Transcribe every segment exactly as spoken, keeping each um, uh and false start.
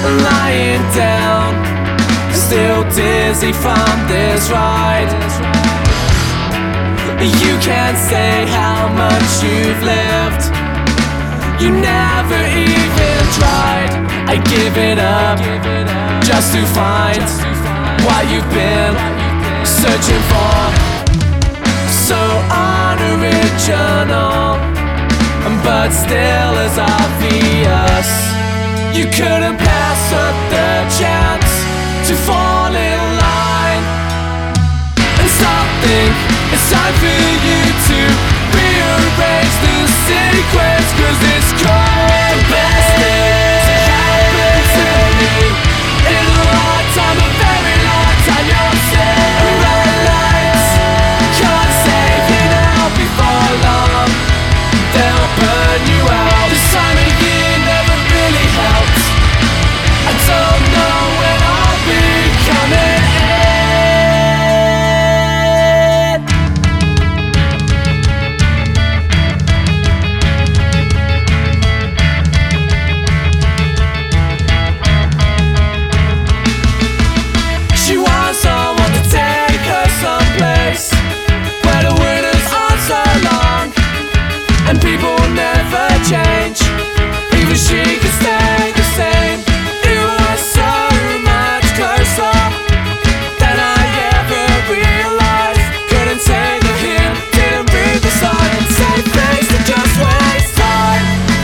lying down, still dizzy from this ride. You can't say how much you've lived, you never even tried. I give it up just to find what you've been searching for. So unoriginal, but still as obvious. You couldn't pass up the chance to fall in line and stop, think it's time for you to rearrange the sequence, 'cause it's cold. The best thing to happen to me in a long time, a very long time. You're saying red lights can't save you now. Before long they'll burn you out. This time of year never really helps. I don't know when I'll be coming in. She wants someone to take her someplace where the winters aren't so long and people will never change. Even she could stay the same. You were so much closer than I ever realized. Couldn't take the hint, didn't read the sign. Say things to just waste time.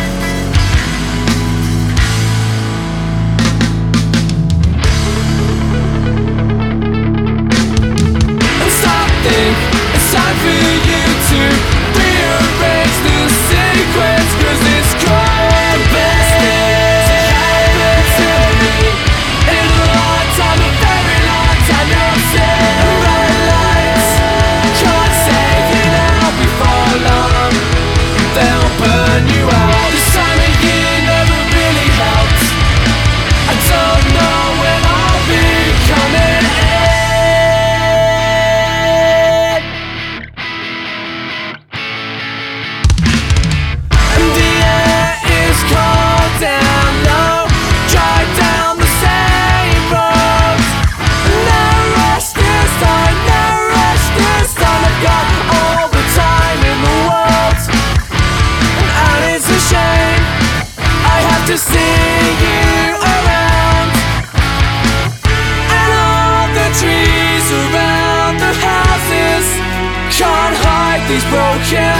And stop, think it's time for you to rearrange the sequence, 'cause it's cold. The best thing to happen to me in a long time, a very long time. You're saying red lights can't save you now. Before long they'll burn you out. This time of year never really helps. I don't know when I'll be coming in. And the air is cold down low, drive down the same roads. No rush this time, no rush this time. I've got all the time in the world, and it's a shame I have to see you around. And all the trees around the houses can't hide these broken